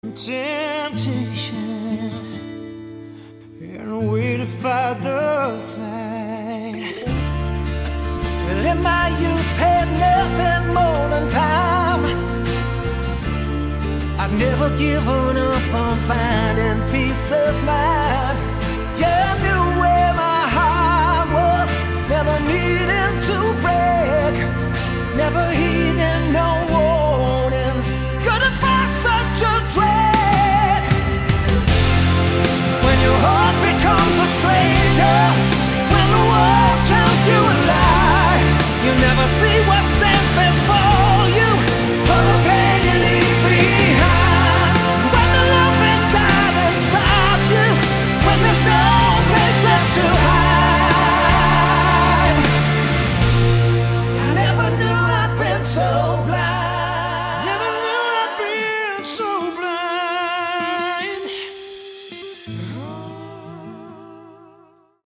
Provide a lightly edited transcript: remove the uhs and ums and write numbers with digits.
Temptation and way to fight the fight. Well, in my youth had nothing more than time. I'd never given up on finding peace of mind. Yeah, I knew where my heart was, never needing to break, never heeding no one.